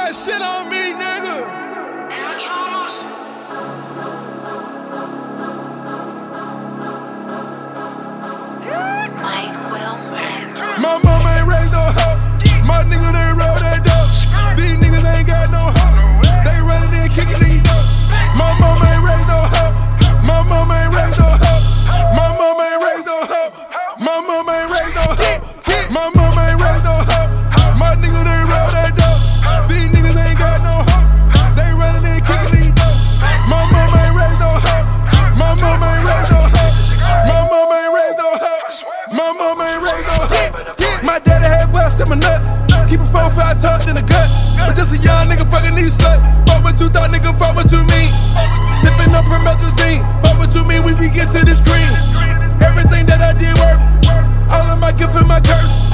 that shit on me, nigga. Mike Wilmer. My mama ain't raised no hoe. My nigga, they roll that dope. These niggas ain't got no hoe. They running and kicking these dope. My mama ain't raised no hoe. My mama ain't raised no hoe. My mama ain't raised no hoe. My mama ain't raised no hoe. My mama ain't raised no hoe. My nigga, they roll that dope. These niggas ain't got no hoe. They running and kicking these dope. My mama ain't raised no hoe. My mama ain't raised no hoe. My mama ain't raised no hoe. My mama ain't raised no hoe. My daddy had West in my nut. Keep a 4-5 tucked in the gut. But just a young nigga fucking these slut. Fuck what you thought, nigga, fuck what you mean. Sipping up from Methazine. Fuck what you mean, we be get to this cream. Everything that I did work. All of my gift and my curse.